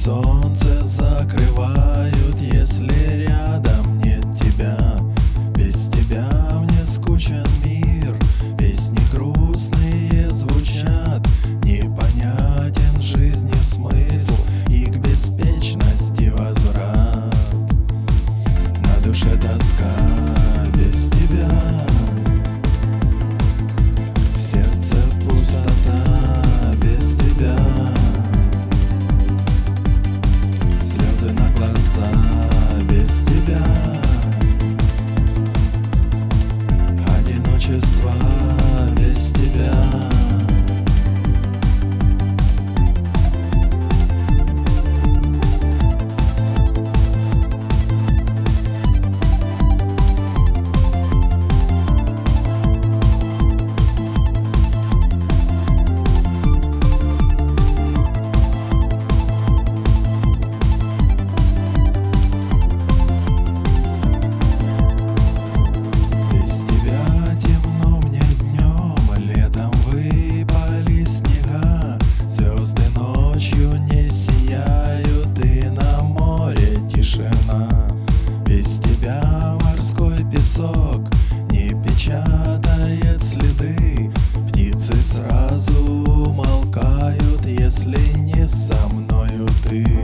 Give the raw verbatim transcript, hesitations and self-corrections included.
солнце закрывают, если рядом нет тебя. Без тебя мне скучен мир, песни грустные звучат, непонятен жизни смысл и к беспечности возврат. На душе тоска без тебя, в сердце пустота без тебя, слезы на глаза без тебя, одиночество без тебя. Без тебя морской песок не печатает следы, птицы сразу умолкают, если не со мною ты.